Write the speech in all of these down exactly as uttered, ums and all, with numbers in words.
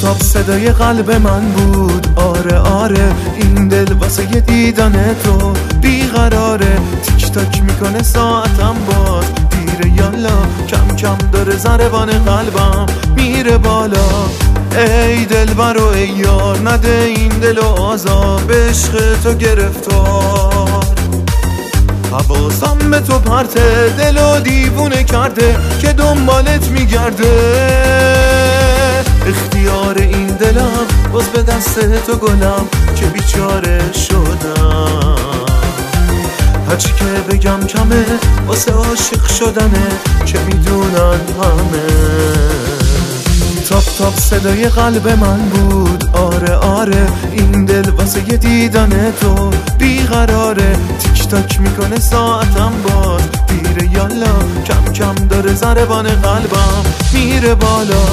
تاپ صدای قلب من بود. آره آره این دل واسه یه دیدن تو بیقراره. تیک تاک میکنه ساعتم باز دیره یالا. کم کم داره ضربان قلبم میره بالا. ای دلبر و ای یار نده این دل و آزار. به عشق تو گرفتار حواسم به تو پرته. دل و دیوونه کرده که دنبالت میگرده. اختیار این دلم باز به دست تو گلم که بیچاره شدم. هرچی که بگم کمه واسه عاشق شدنه که میدونن همه. تاپ تاپ صدای قلب من بود. آره آره این دل واسه یه دیدن تو بیقراره. تیک تاک میکنه ساعتم باز دیره یالا. کم کم داره ضربان قلبم میره بالا.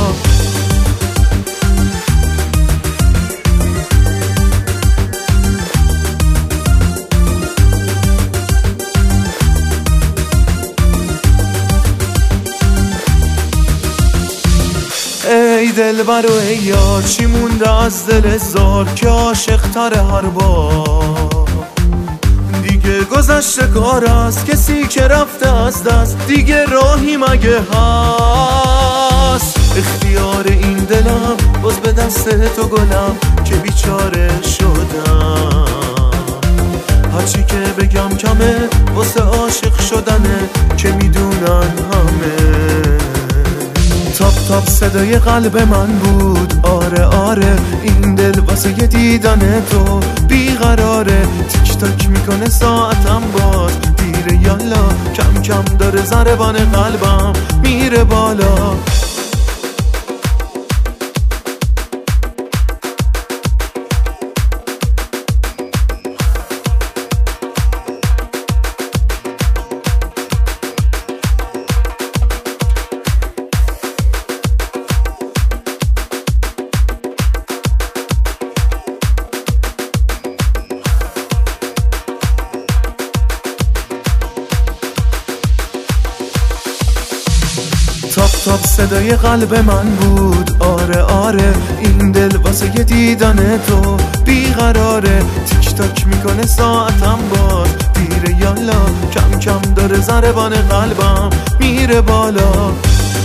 ای دلبر و ای یار چی مونده از دل زار که عاشق تر هر بار. دیگه گذشته کار است کسی که رفته از دست دیگه راهی مگه هست. اختیار این دلم باز به دست تو گلم که بیچاره شدم. هرچی که بگم کمه واسه عاشق شدنه که میدونن همه. تاپ تاپ صدای قلب من بود. آره آره این دل واسه یه دیدن تو بیقراره. تیک تاک میکنه ساعتم باز دیره یالا. کم کم داره ضربان قلبم میره بالا. تاپ تاپ صدای قلب من بود. آره آره این دل واسه یه دیدن تو بیقراره. تیک تاک میکنه ساعتم باز دیره یالا. کم کم داره ضربان قلبم میره بالا.